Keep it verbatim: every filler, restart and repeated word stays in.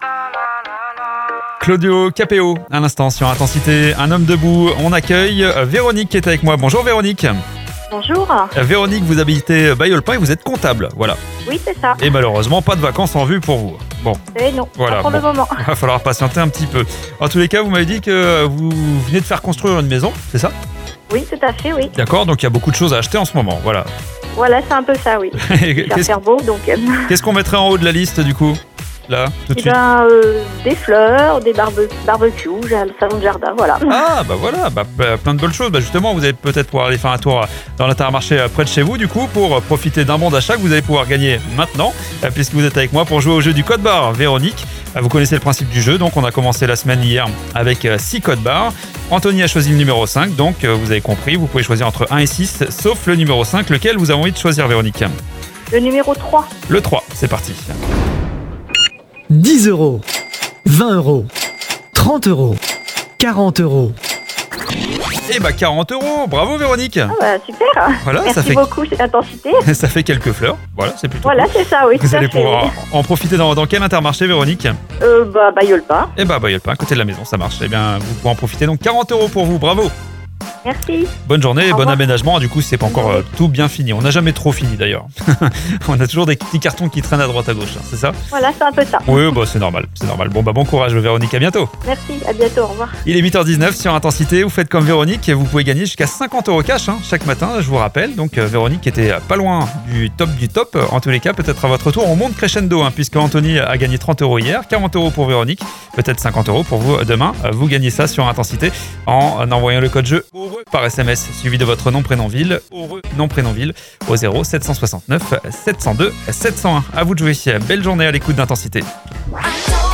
Claudio Capéo, à l'instant sur Intensité, un homme debout. On accueille Véronique qui est avec moi. Bonjour Véronique. Bonjour. Véronique, vous habitez Bailleul-Pin et vous êtes comptable, voilà. Oui, c'est ça. Et malheureusement, pas de vacances en vue pour vous. Bon. Eh non, Voilà, pas pour bon. le moment. Il va falloir patienter un petit peu. En tous les cas, vous m'avez dit que vous venez de faire construire une maison, c'est ça? Oui, tout à fait, oui. D'accord, donc il y a beaucoup de choses à acheter en ce moment, voilà. Voilà, c'est un peu ça, oui. Il va Qu'est-ce faire beau, donc... euh, qu'est-ce qu'on mettrait en haut de la liste du coup? Là, tout de eh suite. ben, euh, des fleurs, des barbe barbecues, j'ai le salon de jardin, voilà. Ah bah voilà, bah, bah, plein de bonnes choses. Bah, justement, vous allez peut-être pouvoir aller faire un tour dans l'intermarché près de chez vous du coup pour profiter d'un bon d'achat que vous allez pouvoir gagner maintenant euh, puisque vous êtes avec moi pour jouer au jeu du code barre. Véronique, euh, vous connaissez le principe du jeu, donc on a commencé la semaine hier avec six codes barres. Anthony a choisi le numéro cinq, donc euh, vous avez compris, vous pouvez choisir entre un et six sauf le numéro cinq, lequel vous avez envie de choisir Véronique? Le numéro trois. Le trois, c'est parti. dix euros, vingt euros, trente euros, quarante euros. Et bah quarante euros, bravo Véronique. Ah bah, super. Voilà, Merci ça fait, beaucoup, c'est Intensité. ça fait quelques fleurs, voilà, c'est plutôt Voilà, cool. c'est ça, oui, tout Vous à allez fait. pouvoir en profiter dans, dans quel intermarché Véronique? Euh, bah, Bailleul-Pin. Eh bah Bailleul-Pin, à côté de la maison, ça marche. Eh bien, vous pouvez en profiter, donc quarante euros pour vous, bravo. Merci. Bonne journée et Au bon revoir. aménagement. Du coup, c'est pas encore euh, tout bien fini. On n'a jamais trop fini d'ailleurs. On a toujours des petits cartons qui traînent à droite à gauche, hein, c'est ça? Voilà, c'est un peu ça. Oui, bah c'est normal, c'est normal. Bon bah bon courage Véronique, à bientôt. Merci, à bientôt, au revoir. Il est huit heures dix-neuf sur Intensité, vous faites comme Véronique et vous pouvez gagner jusqu'à cinquante euros cash hein, chaque matin, je vous rappelle. Donc euh, Véronique était pas loin du top du top. En tous les cas, peut-être à votre tour, on monte crescendo hein, puisque Anthony a gagné trente euros hier, quarante euros pour Véronique, peut-être cinquante euros pour vous demain. Vous gagnez ça sur Intensité en envoyant le code jeu heureux par S M S suivi de votre nom prénom ville, heureux nom prénom ville au zéro sept cent soixante-neuf sept cent deux sept cent un. À vous de jouer. Belle journée à l'écoute d'Intensité. I don't